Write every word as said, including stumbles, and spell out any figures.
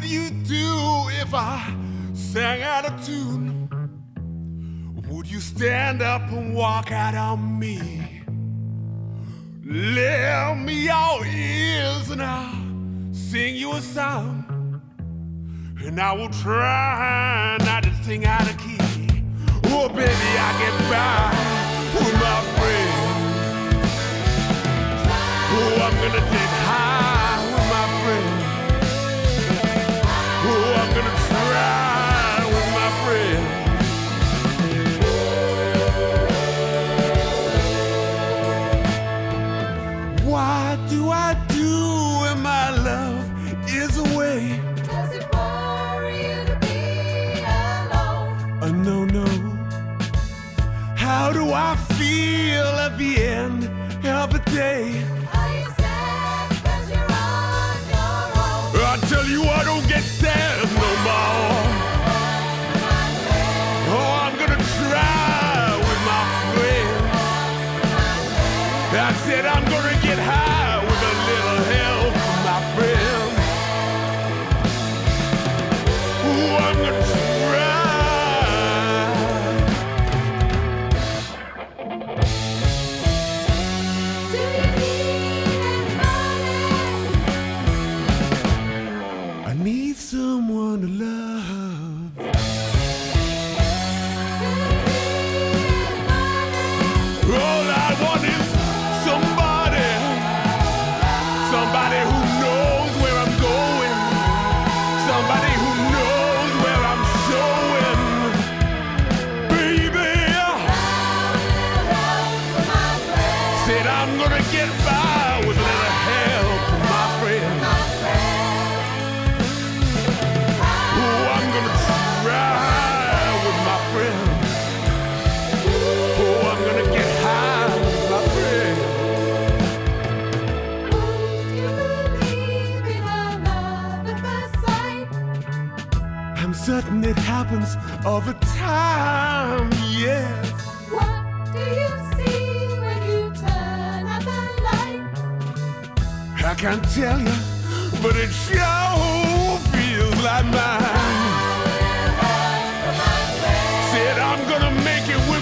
you do if I sang out of tune? Would you stand up and walk out on me? Lend me your ears and I'll sing you a song. And I will try not to sing out of key. Oh, baby, I get by with my friend. Oh, I'm gonna get high with my friend. Oh, I'm gonna try with my friend. What do I do when my love is away? Does it worry you to be alone? Uh, no, no. How do I feel at the end of the day? Are you sad 'cause you're on your own? I tell you I don't get sad no more. My friend, Oh, I'm gonna try with my friend. I said I'm gonna get high with a little help from my friend. Ooh, I'm gonna try. do you need anybody? I need someone to love. All I want is somebody, somebody who knows where I'm going, somebody who knows where I'm showing. Baby, said I'm gonna get by with a little help from my friend. Oh, I'm gonna try with my friend. Oh, I'm gonna get high with my friend. Would you believe in a love at first sight? I'm certain it happens all the time, yes. What do you see when you turn out the light? I can't tell you, but it sure feels like mine. Said I'm gonna make it with